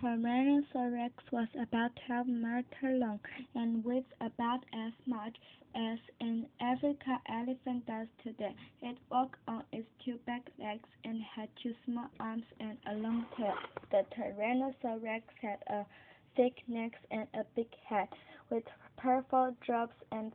Tyrannosaurus rex was about 12 meters long and weighed about as much as an African elephant does today. It walked on its two back legs and had two small arms and a long tail. The Tyrannosaurus rex had a thick neck and a big head, with powerful jaws and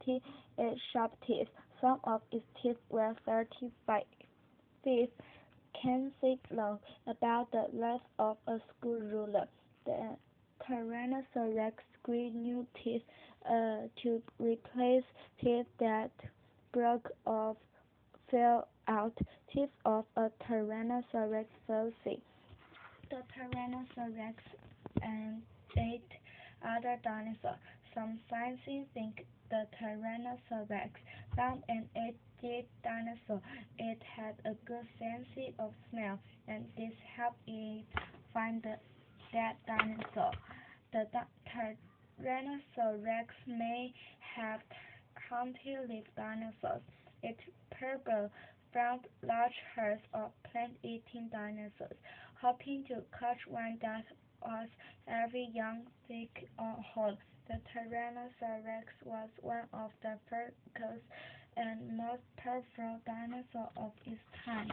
58 sharp teeth. Some of its teeth were 35 feet feet long, about the length of a school ruler. The Tyrannosaurus rex grew new teeth to replace teeth that broke or fell out. Teeth of a Tyrannosaurus rex fossil. The Tyrannosaurus rex and ate other dinosaurs. Some scientists think the Tyrannosaurus rex found and ate dead dinosaurs. It had a good sense of smell, and this helped it find the dead dinosaur. The Tyrannosaurus rex may have hunted live dinosaurs. It probably found large herds of plant-eating dinosaurs, hoping to catch one that was every young, thick, or whole. The Tyrannosaurus rex was one of the first and most powerful dinosaurs of its time.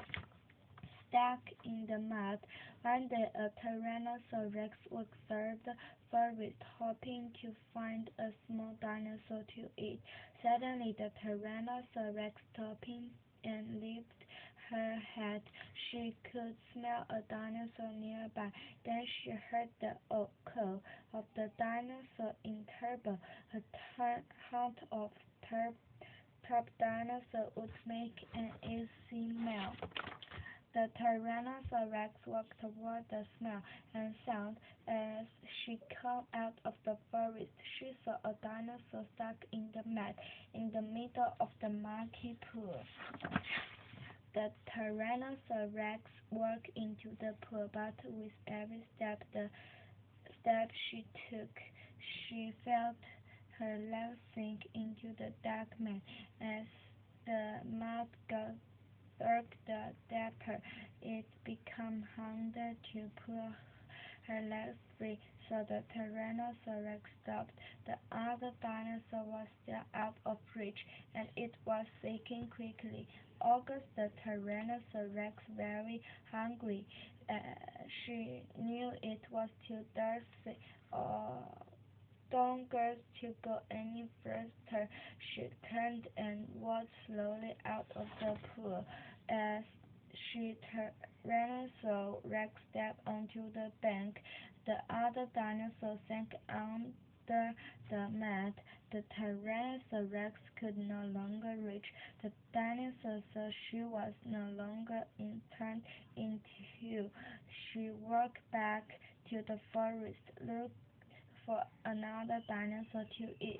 Stuck in the mud, one day a Tyrannosaurus rex observed the forest, hoping to find a small dinosaur to eat. Suddenly, the Tyrannosaurus rex stopped and lifted her head. She could smell a dinosaur nearby. Then she heard the call of the dinosaur in turbo, a hunt of top dinosaur would make an easy meal. The Tyrannosaurus rex walked toward the smell and sound. As she came out of the forest, she saw a dinosaur stuck in the mud in the middle of the murky pool. The Tyrannosaurus rex walked into the pool, but with every step she took, she felt her legs sink into the dark mud. As the mud got the deeper, it became harder to pull her legs free, so the Tyrannosaurus rex stopped. The other dinosaur was still out of reach, and it was sinking quickly. August, the Tyrannosaurus rex, very hungry. She knew it was too thirsty or longer to go any further. She turned and walked slowly out of the pool. As she Tyrannosaurus rex stepped onto the bank, the other dinosaur sank under the mud. The Tyrannosaurus rex could no longer reach the dinosaur, so she was no longer turned into. She walked back to the forest, looked for another dinosaur to eat.